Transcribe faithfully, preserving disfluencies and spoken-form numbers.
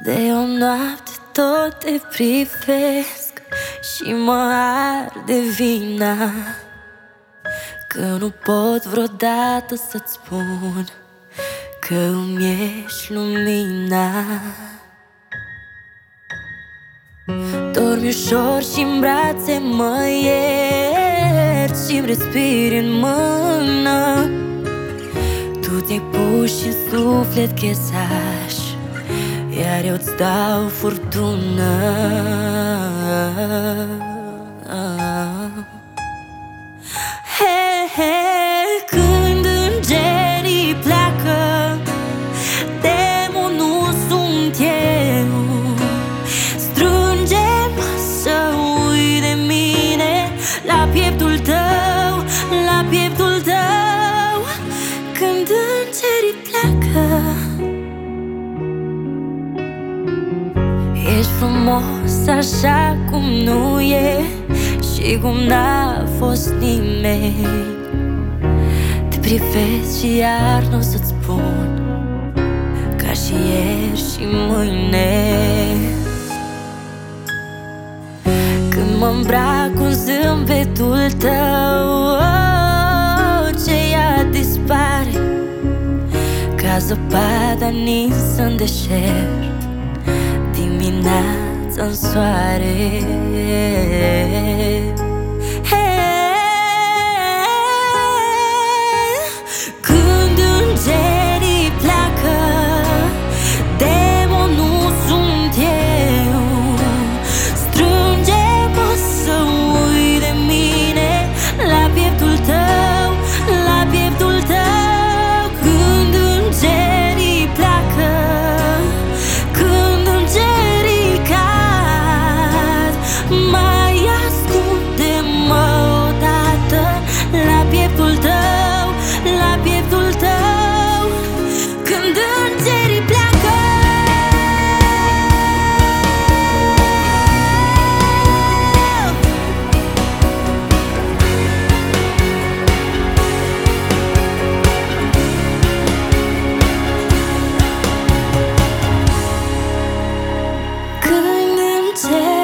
De o noapte tot te privesc și mă arde vina că nu pot vreodată să-ți spun că îmi ești lumina. Dormi ușor și-n brațe mă ierți și-mi respiri în mână. Tu te-ai pus și-n suflet chezaș, iar eu-ți dau furtună. He, he, când îngerii pleacă, demonul sunt eu. Strânge-mă să uit de mine la pieptul tău, la pieptul tău. Când îngerii pleacă, ești frumos așa cum nu e și cum n-a fost nimeni. Te privesc și iar n-o să-ți spun ca și ieri și mâine. Când mă îmbrac cu zâmbetul tău, oh, ce ea dispare ca zăpada ninsă în deșert, dimineața-n soare. Când îngerii pleacă, demonul sunt eu. Strânge-mă să uit de mine la pieptul tău, la pieptul tău. Când îngerii pleacă, când îngerii cad, mai ascunde-mă odată la pieptul tău, la pieptul tău. Când îngerii pleacă, când îngerii